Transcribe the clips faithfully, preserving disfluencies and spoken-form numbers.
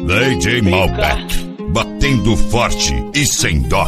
D J Malbec, batendo forte e sem dó.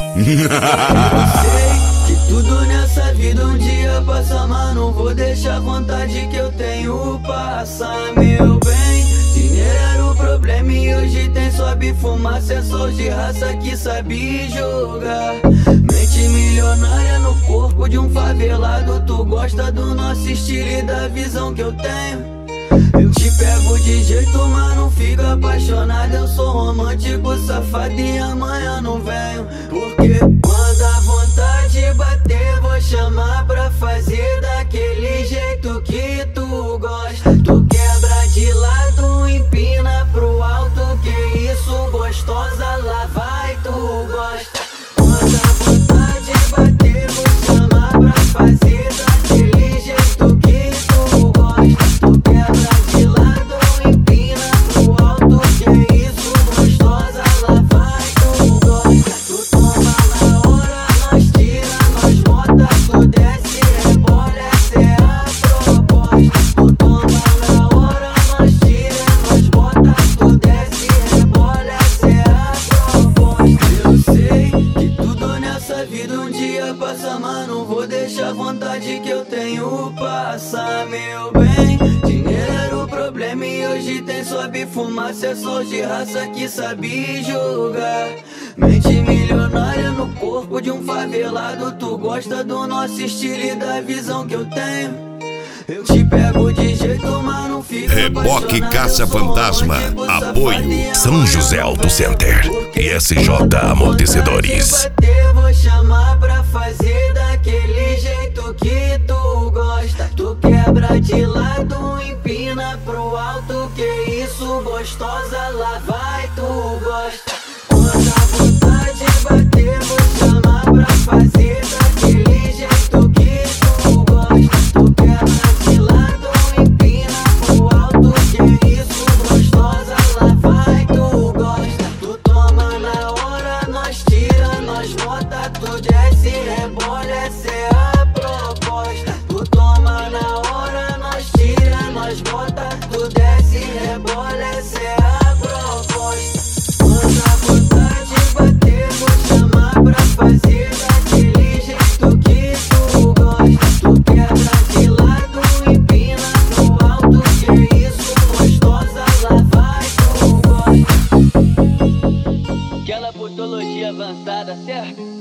Sei que tudo nessa vida um dia passa, mas não vou deixar a vontade que eu tenho passar, meu bem. Dinheiro era o problema e hoje tem sobe fumaça, é só de raça que sabe jogar. Mente milionária no corpo de um favelado, tu gosta do nosso estilo e da visão que eu tenho. Eu te pego de jeito, mas não fico apaixonado. Eu sou romântico, safado e amanhã não venho. Porque quando a vontade bater, vou chamar pra fazer daquele jeito que tu gosta. Tu quebra de lado, empina pro alto, que isso gostosa, lá vai tu gosta. Quando a vontade bater, vou chamar pra fazer daquele jeito que tu gosta. Tu quebra de lado, empina pro alto, que isso gostosa, lá vai tu gosta. Tu toma na hora, nós tira, nós bota, tu desce, rebola, essa é a proposta. Tu toma na hora, nós tira, nós bota, tu desce, rebola, essa é a proposta. Eu sei que tudo nessa vida um dia passa, mas não vou deixar a vontade que eu tenho passar, meu bem. Dinheiro era o problema e hoje tem sobe fumaça, é só de raça que sabe jogar. Mente milionária no corpo de um favelado, tu gosta do nosso estilo e da visão que eu tenho. Eu te pego de jeito, mas não fico Reboque Caça Fantasma. Apoio São José Auto Center e S J Amortecedores. Vou chamar pra fazer daquele jeito que tu gosta. Tu quebra de lado, empina pro alto, que isso gostosa, lá vai tu gosta. Quando a vontade bater, vou chamar pra fazer daquele jeito que tu gosta. Tu quebra de lado, empina pro alto, que isso gostosa, lá vai tu gosta. Tu toma na hora, nós tira, nós bota, tu desce, rebola, essa é a proposta. Tu toma na hora, nós tira, nós bota, tu desce, rebola, essa é a proposta. Quando a vontade bater, vou chamar pra fazer daquele jeito que tu gosta. Tu quebra de lado, empina pro alto, que isso gostosa, lá vai tu gosta. Aquela potologia avançada, certo?